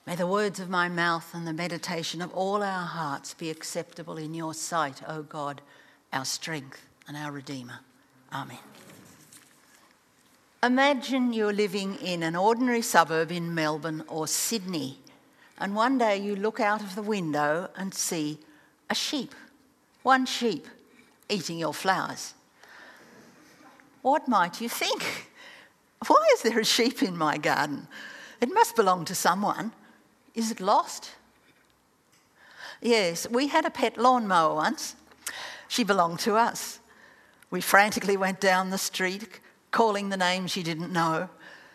May the words of my mouth and the meditation of all our hearts be acceptable in your sight, O God, our strength and our Redeemer. Amen. Imagine you're living in an ordinary suburb in Melbourne or Sydney, and one day you look out of the window and see a sheep, one sheep, eating your flowers. What might you think? Why is there a sheep in my garden? It must belong to someone. Is it lost? Yes, we had a pet lawnmower once. She belonged to us. We frantically went down the street, calling the name she didn't know.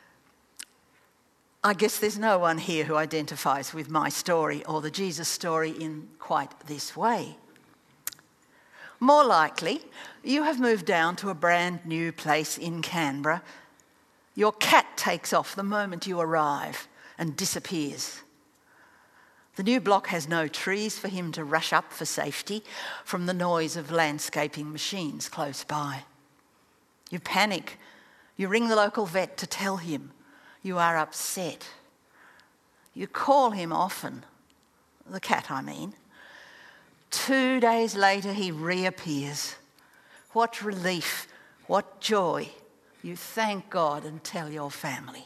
I guess there's no one here who identifies with my story or the Jesus story in quite this way. More likely, you have moved down to a brand new place in Canberra. Your cat takes off the moment you arrive and disappears. The new block has no trees for him to rush up for safety from the noise of landscaping machines close by. You panic. You ring the local vet to tell him you are upset. You call him often, the cat I mean. 2 days later he reappears. What relief, what joy. You thank God and tell your family.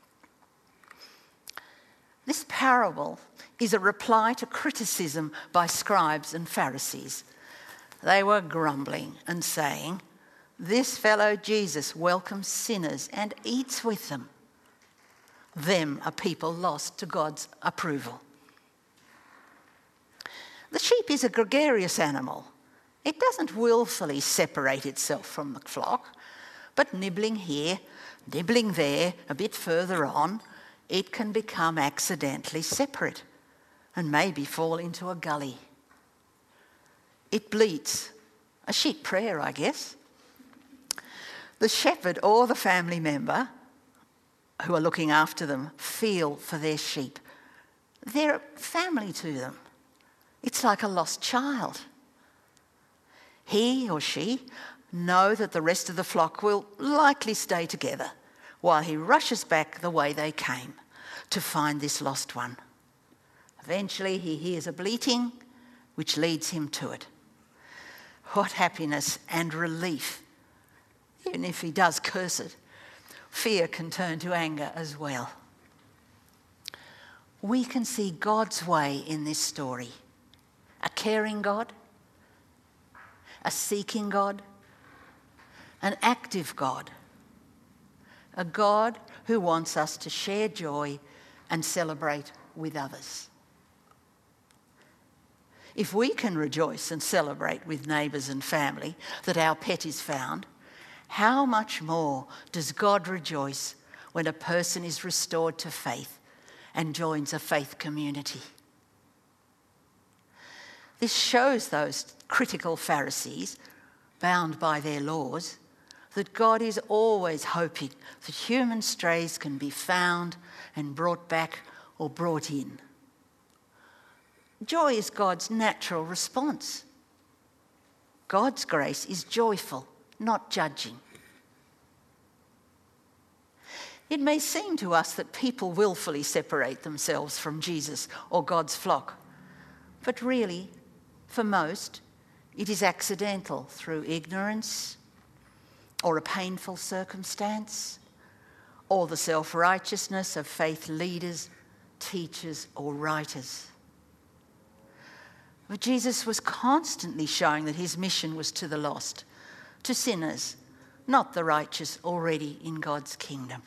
This parable is a reply to criticism by scribes and Pharisees. They were grumbling and saying, "This fellow Jesus welcomes sinners and eats with them." Them are people lost to God's approval. The sheep is a gregarious animal. It doesn't willfully separate itself from the flock, but nibbling here, nibbling there, a bit further on, it can become accidentally separate and maybe fall into a gully. It bleats, a sheep prayer, I guess. The shepherd or the family member who are looking after them feel for their sheep. They're family to them. It's like a lost child. He or she know that the rest of the flock will likely stay together while he rushes back the way they came to find this lost one. Eventually he hears a bleating which leads him to it. What happiness and relief. Even if he does curse it, fear can turn to anger as well. We can see God's way in this story. A caring God, a seeking God, an active God, a God who wants us to share joy and celebrate with others. If we can rejoice and celebrate with neighbours and family that our pet is found, how much more does God rejoice when a person is restored to faith and joins a faith community? This shows those critical Pharisees, bound by their laws, that God is always hoping that human strays can be found and brought back or brought in. Joy is God's natural response. God's grace is joyful, not judging. It may seem to us that people willfully separate themselves from Jesus or God's flock, but really, for most, it is accidental through ignorance or a painful circumstance or the self-righteousness of faith leaders, teachers or writers. But Jesus was constantly showing that his mission was to the lost, to sinners, not the righteous already in God's kingdom.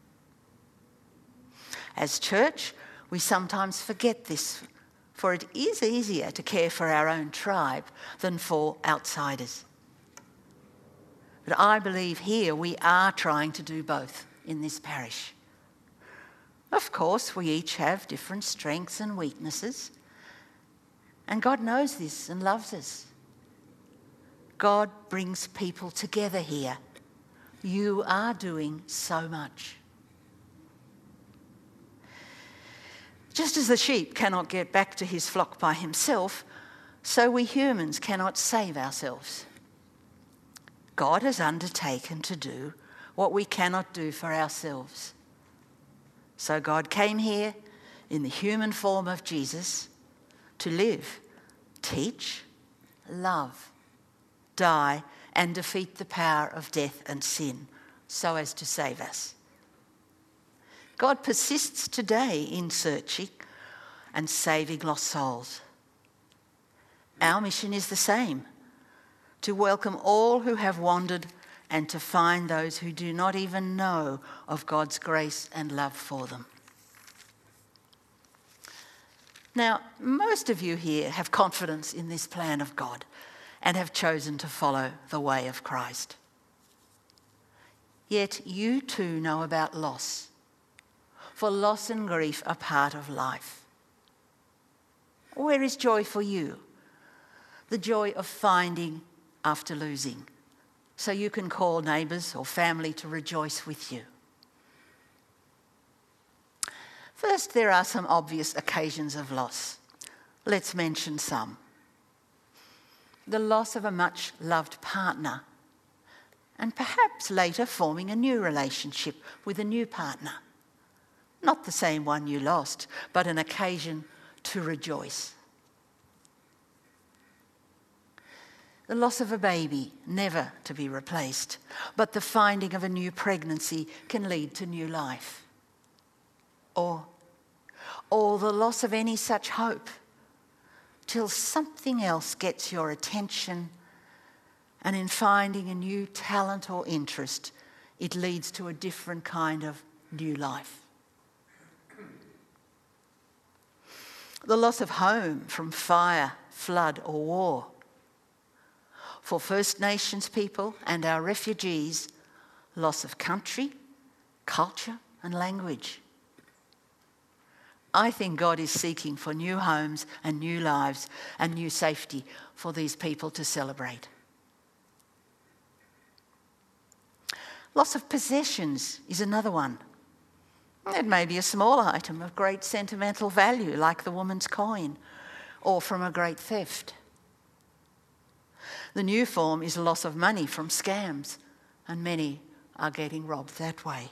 As church, we sometimes forget this, for it is easier to care for our own tribe than for outsiders. But I believe here we are trying to do both in this parish. Of course, we each have different strengths and weaknesses, and God knows this and loves us. God brings people together here. You are doing so much. Just as the sheep cannot get back to his flock by himself, so we humans cannot save ourselves. God has undertaken to do what we cannot do for ourselves. So God came here in the human form of Jesus to live, teach, love, die, and defeat the power of death and sin so as to save us. God persists today in searching and saving lost souls. Our mission is the same, to welcome all who have wandered and to find those who do not even know of God's grace and love for them. Now, most of you here have confidence in this plan of God and have chosen to follow the way of Christ. Yet you too know about loss, for loss and grief are part of life. Where is joy for you? The joy of finding after losing, so you can call neighbours or family to rejoice with you. First, there are some obvious occasions of loss. Let's mention some. The loss of a much-loved partner, and perhaps later forming a new relationship with a new partner. Not the same one you lost, but an occasion to rejoice. The loss of a baby, never to be replaced, but the finding of a new pregnancy can lead to new life. Or the loss of any such hope, till something else gets your attention, and in finding a new talent or interest, it leads to a different kind of new life. The loss of home from fire, flood or war. For First Nations people and our refugees, loss of country, culture and language. I think God is seeking for new homes and new lives and new safety for these people to celebrate. Loss of possessions is another one. It may be a small item of great sentimental value, like the woman's coin, or from a great theft. The new form is loss of money from scams, and many are getting robbed that way.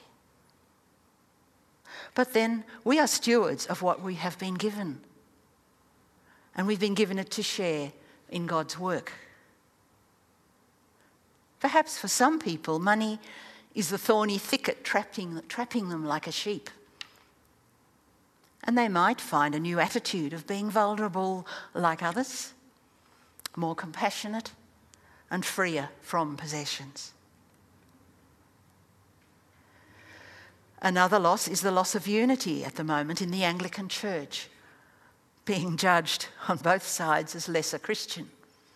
But then we are stewards of what we have been given, and we've been given it to share in God's work. Perhaps for some people, money is the thorny thicket trapping them like a sheep. And they might find a new attitude of being vulnerable like others, more compassionate and freer from possessions. Another loss is the loss of unity at the moment in the Anglican Church, being judged on both sides as lesser Christian.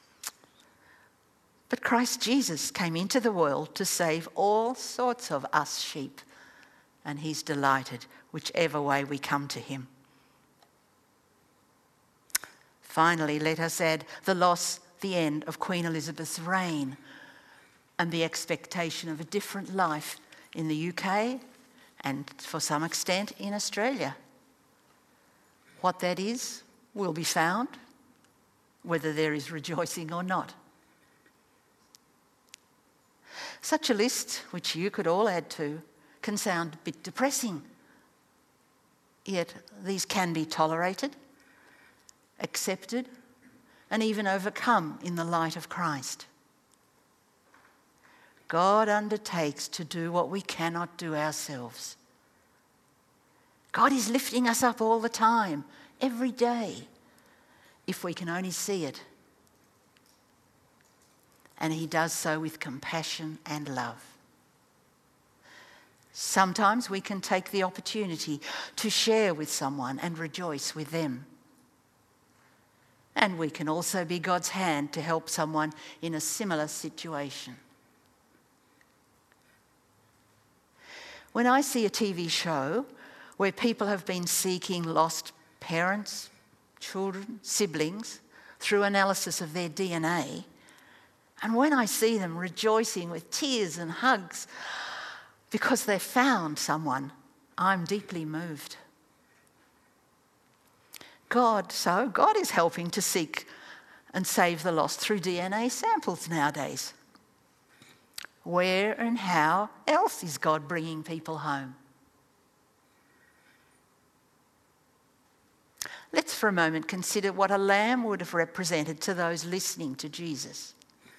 But Christ Jesus came into the world to save all sorts of us sheep, and he's delighted whichever way we come to him. Finally, let us add the end of Queen Elizabeth's reign and the expectation of a different life in the UK and, to some extent, in Australia. What that is will be found, whether there is rejoicing or not. Such a list, which you could all add to, can sound a bit depressing. Yet these can be tolerated, accepted, and even overcome in the light of Christ. God undertakes to do what we cannot do ourselves. God is lifting us up all the time, every day, if we can only see it. And he does so with compassion and love. Sometimes we can take the opportunity to share with someone and rejoice with them. And we can also be God's hand to help someone in a similar situation. When I see a TV show where people have been seeking lost parents, children, siblings through analysis of their DNA, and when I see them rejoicing with tears and hugs because they've found someone, I'm deeply moved. God is helping to seek and save the lost through DNA samples nowadays. Where and how else is God bringing people home? for a moment consider what a lamb would have represented to those listening to Jesus.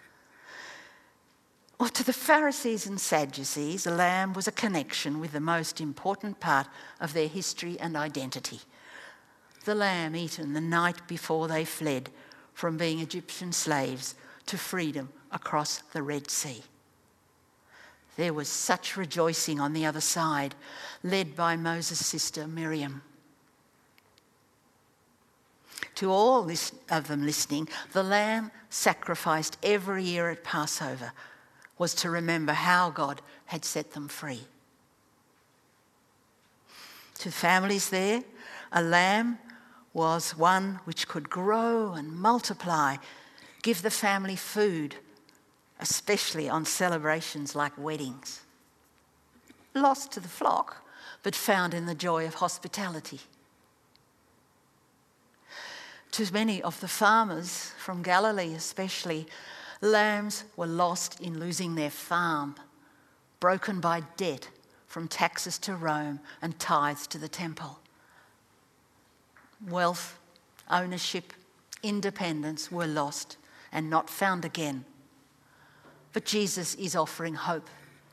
Well, to the Pharisees and Sadducees, a lamb was a connection with the most important part of their history and identity. The lamb eaten the night before they fled from being Egyptian slaves to freedom across the Red Sea. There was such rejoicing on the other side, led by Moses' sister Miriam. To all of them listening, the lamb sacrificed every year at Passover was to remember how God had set them free. To families there, a lamb was one which could grow and multiply, give the family food, especially on celebrations like weddings. Lost to the flock, but found in the joy of hospitality. To many of the farmers from Galilee especially, lambs were lost in losing their farm, broken by debt from taxes to Rome and tithes to the temple. Wealth, ownership, independence were lost and not found again. But Jesus is offering hope.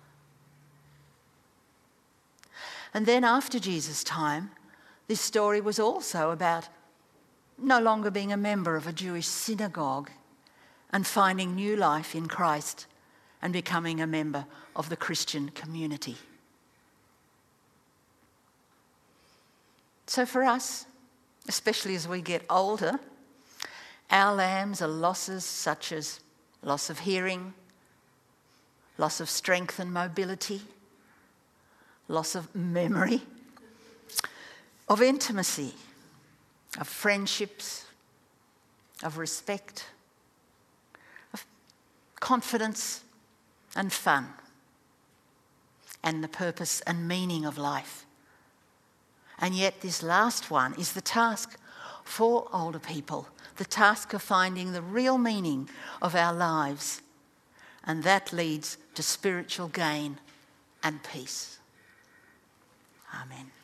And then after Jesus' time, this story was also about no longer being a member of a Jewish synagogue and finding new life in Christ and becoming a member of the Christian community. So for us, especially as we get older, our lambs are losses such as loss of hearing, loss of strength and mobility, loss of memory, of intimacy, of friendships, of respect, of confidence and fun, and the purpose and meaning of life. And yet this last one is the task for older people, the task of finding the real meaning of our lives. And that leads to spiritual gain and peace. Amen.